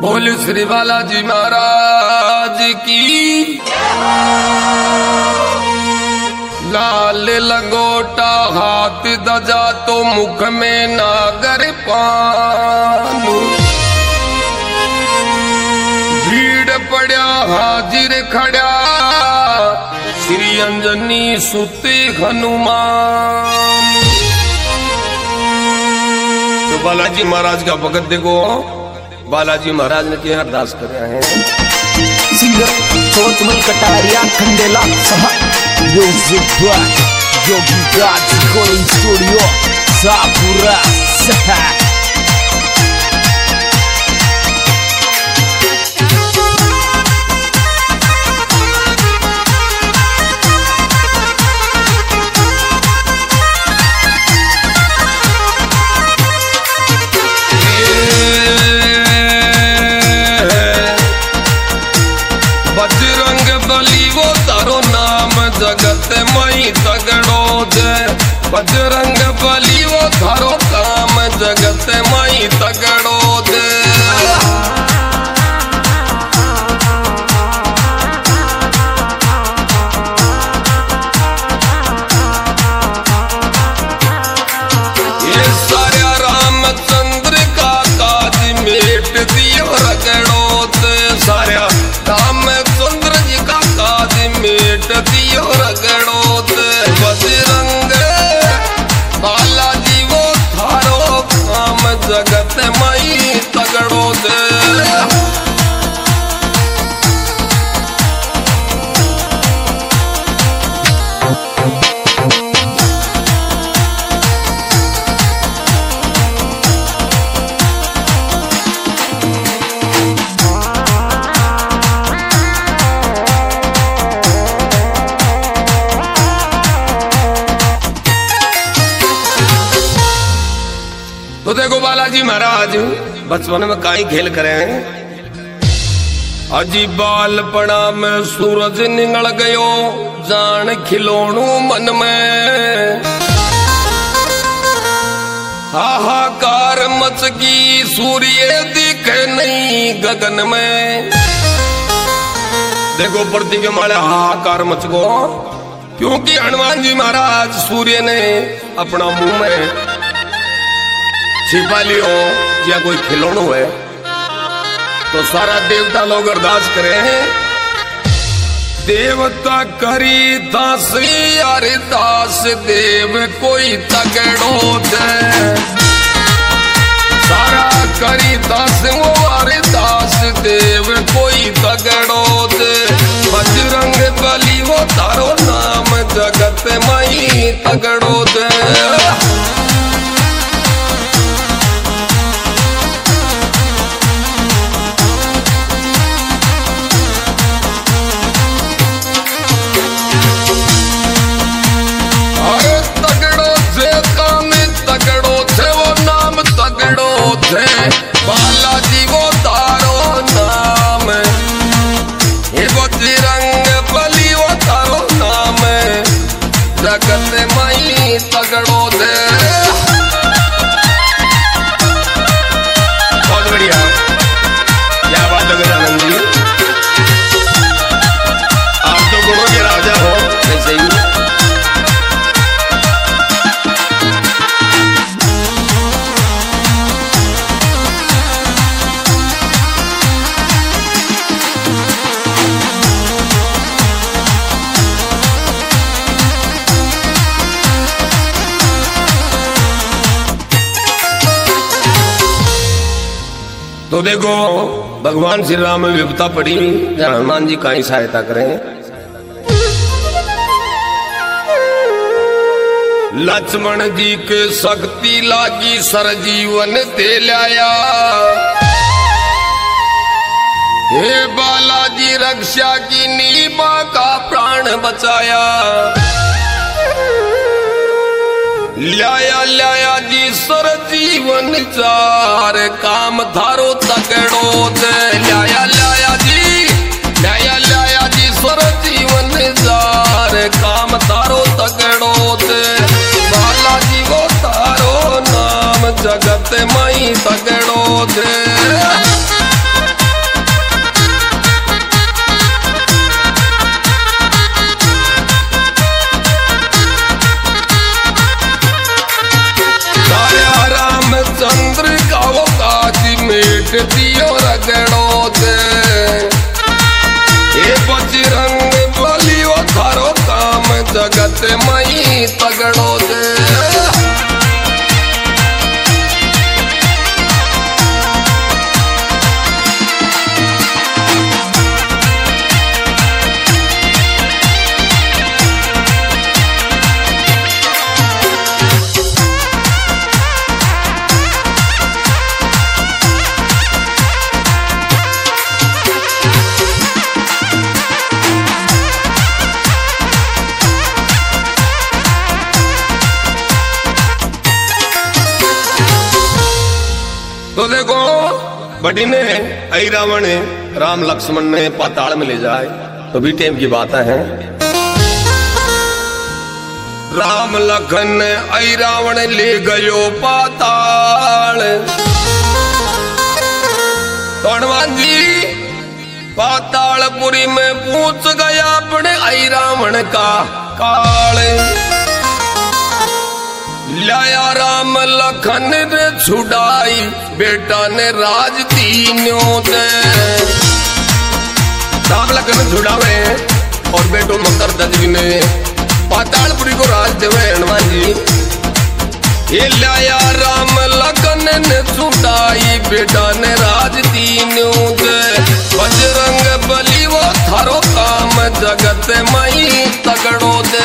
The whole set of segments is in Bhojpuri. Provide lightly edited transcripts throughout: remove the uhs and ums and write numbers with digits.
बोल श्री बालाजी महाराज की। लाल लंगोटा हाथ दजा तो मुख में नागर पान। भीड़ पड़ा हाजिर खड़ा श्री अंजनी सुते हनुमान। तो बालाजी महाराज का भगत देखो, बालाजी महाराज ने क्या अरदास कर हैं। सिंगर चोचमल कटारिया खंडेला सह music by Yogi Raj recording studio Sapura सह। जगत मई तगड़ो जय बजरंग बली वो थारो काम जगत मई तगड़ो जय। ये सारा रामचंद्र का काज मेट दियो रगड़ो जय। सारा रामचंद्र जी का काज मेट दियो रगड़ो बजरंग बालाजी वो थारो काम जगत मई तगड़ो दे। तो देखो बालाजी महाराज बचपन में काई खेल करे अजी बालपना में सूरज निकल गयो जान खिलौनू मन में। हाहाकार मच गई सूर्य दिखे नहीं गगन में। देखो प्रति के माले हाहाकार मच गो क्योंकि हनुमान जी महाराज सूर्य ने अपना मुंह में छिपा लियो या कोई खिलौनो है। तो सारा देवता लोग अरदास करें देवता करी दास यार दास देव कोई तगड़ो दे। सारा करी दास वो यार दास देव कोई तगड़ो दे। बजरंग बली वो तारो नाम जगत मई तगड़ो दे। बालाजी वो तारो नाम ये बजरंग बली वो तारो नाम जगत मई तगड़ो दे। बहुत बढ़िया क्या बात है गजानंद जी, आप तो गुणों के राजा हो ऐसे ही। तो देखो भगवान श्री राम में विपदा पड़ी, हनुमान जी का ही सहायता करें। लक्ष्मण जी के शक्ति लागी सर जीवन दे लाया। हे बालाजी रक्षा की नीमा का प्राण बचाया। लाया लाया जी सर जीवन चार काम थारो तगड़ो दे। लाया लाया जी सर जीवन चार काम थारो तगड़ो दे। बालाजी वो तारो नाम जगत मई तगड़ो दे। मेट दियो रगड़ो दे। ये बजरंग बलियो थारो काम जगत मई तगड़ो दे। तो देखो बड़ी ने आई रावण राम लक्ष्मण ने पाताल में ले जाए तो भी टाइम की बात है। राम लखन ने आई रावण ले गयो पाताल। तो हनुमान जी पातालपुरी में पूछ गया अपने आई रावण का काल। लाया राम लखन ने छुड़ाई बेटा ने राज तीनों दे। राम लखन छुड़ावे और बेटो मकर दजवी ने पातालपुरी को राज देवे हनुमान जी। ये लाया राम लखन ने छुड़ाई बेटा ने राज तीनों दे। बजरंग बली वो थारो काम जगत मई तगड़ो दे।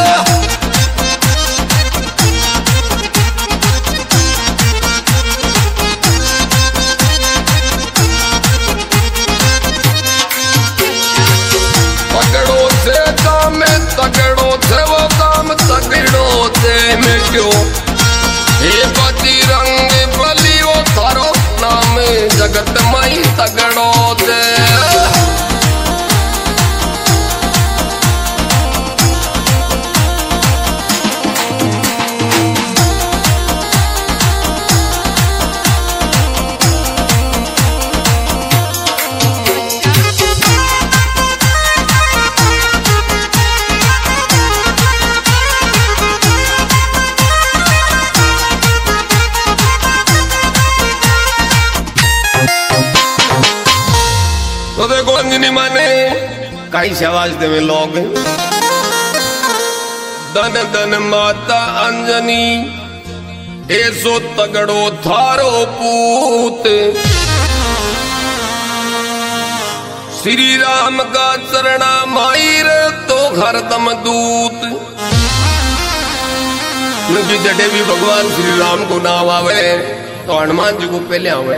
तगड़ो थे वो काम तगड़ो थे मिट्यो। हे बजरंग बली वो थारो नाम जगत मई तगड़ो थे। तो देखो अंजनी माने कई से आवाज देवे लोग धन धन माता अंजनी ऐसो तगड़ो थारो पूत। श्री राम का चरणा माई रे तो हरदम दूत। क्योंकि जडे भी भगवान श्री राम को नाम आवे तो हनुमान जी को पहले आवे।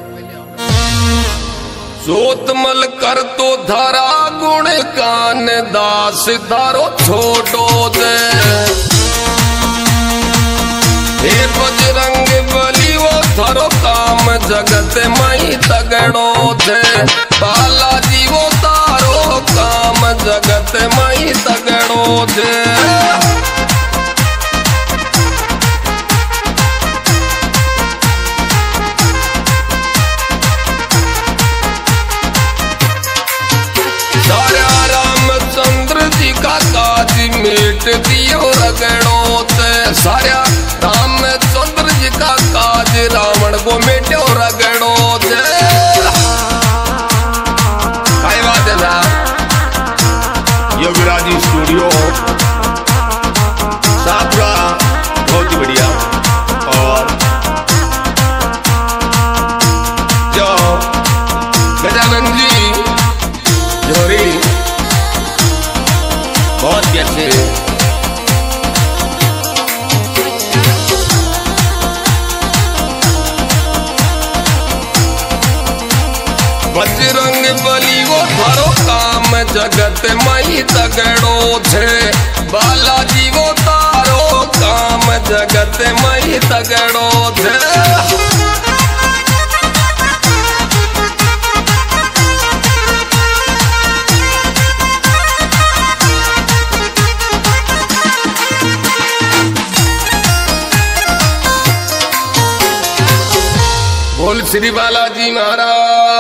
सोतमल कर तो धारा गुण कान दास धारो छोटो दे। हे बजरंग बली वो थारो काम जगत मई तगड़ो दे। बालाजी वो तारो काम जगत मई तगड़ो दे। मेट दियो रगड़ो ते। सारा रामचंद्र जी का काज रावण को मेटो रगड़ो ते। काय बात है ना योगराजी स्टूडियो सापुरा बहुत ही बढ़िया। और जो गजानन जी जोरी बहुत ही अच्छे। बजरंग बली वो थारो काम जगत मई तगड़ो छे। बालाजी वो तारो काम जगत मई तगड़ो छे। बोल श्री बालाजी महाराज।